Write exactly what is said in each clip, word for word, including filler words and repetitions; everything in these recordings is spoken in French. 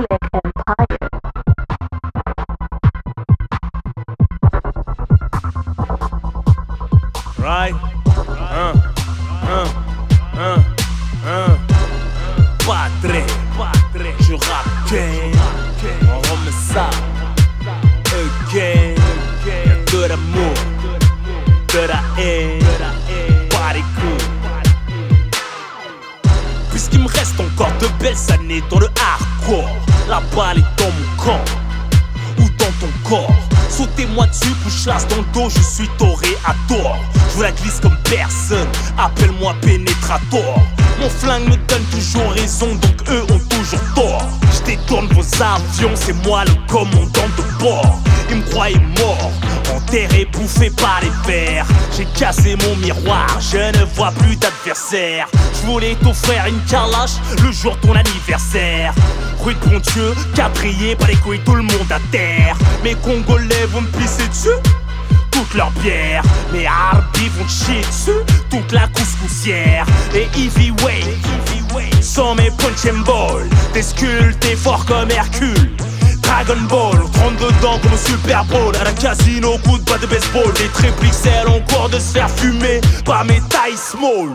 Right? Hein, hein, hein, hein. Padre, padre, je rappe game. On remet ça again. Y'a de l'amour, de la haine, pas les coups. Puisqu'il me reste encore de belles années dans le hardcore, la balle est dans mon camp ou dans ton corps. Sautez-moi dessus, couche-lasse dans le dos, je suis toréador. Je vous la glisse comme personne, appelle-moi pénétrator. Mon flingue me donne toujours raison, donc eux ont toujours tort. Je détourne vos avions, c'est moi le commandant de bord. Ils me croyaient mort, enterré, bouffé par les vers. J'ai cassé mon miroir, je ne vois plus d'adversaire. Je voulais t'offrir une calache le jour de ton anniversaire. Rue de bon Dieu, quatrier, pas les couilles, tout le monde à terre. Mes Congolais vont me pisser dessus toute leur bière. Mes Harbis vont chier dessus toute la couscoussière. Et Heavyweight sont mes punch and ball. Des sculptés forts comme Hercule, Dragon Ball, on trente dedans comme au Super Bowl. À la casino, coup de batte de baseball. Les triple X L ont cours de se faire fumer par mes tailles small.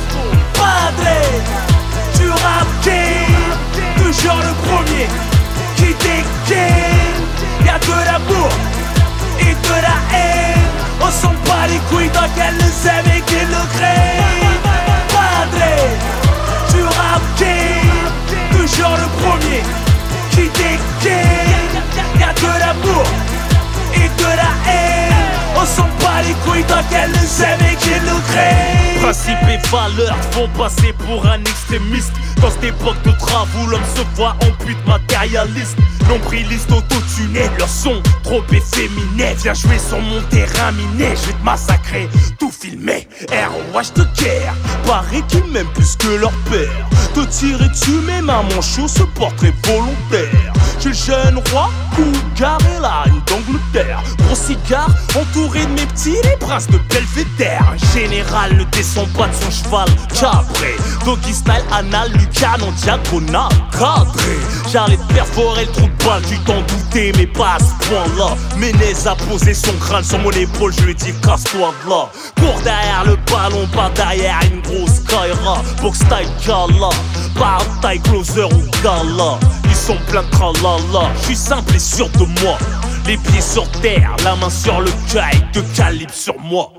Padre, tu rap game, toujours le premier qui dégaine. Y'a de l'amour et de la haine, on s'en bat les couilles tant qu'elle le aime et qu'elle le crée. Padre, tu rap game, toujours le premier qui dégaine. Y'a de l'amour et de la haine, on s'en bat les couilles tant qu'elle le aime et qu'elle le crée. Principes et valeurs font passer pour un extrémiste. Dans cette époque de travaux, l'homme se voit en pute matérialiste. Nombriliste auto-tuné, leur son trop efféminé. Viens jouer sur mon terrain miné, je vais te massacrer, tout filmé. R O H de guerre, paraît qu'ils m'aiment plus que leur père. Te tirer dessus, mes mains manchots, ce portrait volontaire. J'ai le jeune roi, cougar et la reine d'Angleterre. Gros cigare, entouré de mes petits, les princes de Belvédère. Un général ne descend pas de son cheval cabré. Doggy style, anal, lucarne en diagonale, cadré. J'allais te perforer le trou de balle, tu t'en doutais, mais pas à ce point-là. Ménez a posé son crâne sur mon épaule, je lui ai dit casse-toi de là. Cours derrière le ballon, pas derrière une grosse Kaira. Box style gala, pas taille closer ou gala. Ils sont pleins de tralala, je suis simple et sûr de moi. Les pieds sur terre, la main sur le cœur avec deux calibres sur moi.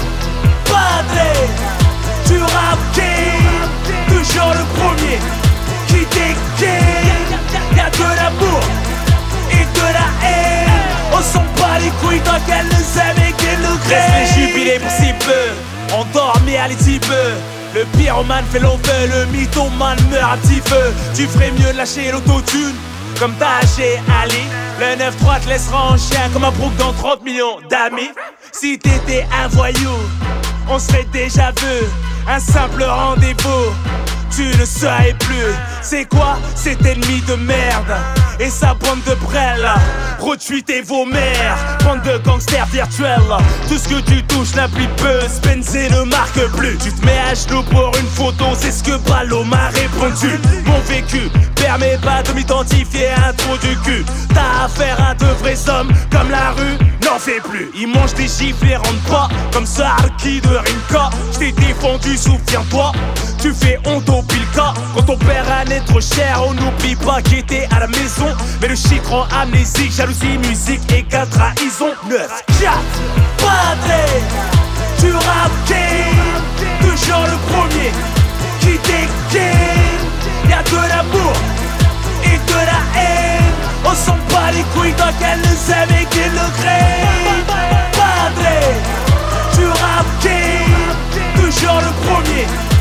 Padre, tu rap game, toujours le premier qui dégaine. Y'a de l'amour et de la haine, on s'en bat les couilles tant qu'elle le aime et qu'elle le crée. Laisse les jubilés pour si peu, endormi à les petits peu. Le pyromane fait l'envers, le mythomane meurt à petit feu. Tu ferais mieux de lâcher l'autotune comme t'as lâché Ali. Le neuf trois te laissera en chien comme un brook dans trente millions d'amis. Si t'étais un voyou, on serait déjà vu. Un simple rendez-vous, tu ne serais plus. C'est quoi cet ennemi de merde et sa bande de brêles? Retweetez vos mères, bande de gangsters virtuels. Tout ce que tu touches n'applique peu, Spencer ne marque plus. Tu te mets à genoux pour une photo, c'est ce que Ballot m'a répondu. Mon vécu permet pas de m'identifier à un trou du cul. T'as affaire à de vrais hommes comme la rue n'en fait plus. Ils mangent des gifles et rentrent pas comme ça Arki de Rimka. J't'ai défendu, souviens-toi, tu fais honte au Pilka. Quand ton père a né trop cher, on n'oublie pas qu'il était à la maison. Mais le chic rend amnésique, jalousie, musique égale trahison. Neuf, quatre, Padre, tu rap game, toujours le premier qui dégaine. Y'a de l'amour et de la haine, on s'en bat les couilles tant qu'elle le aime et qu'elle le crée. Padre, tu rap game, toujours le premier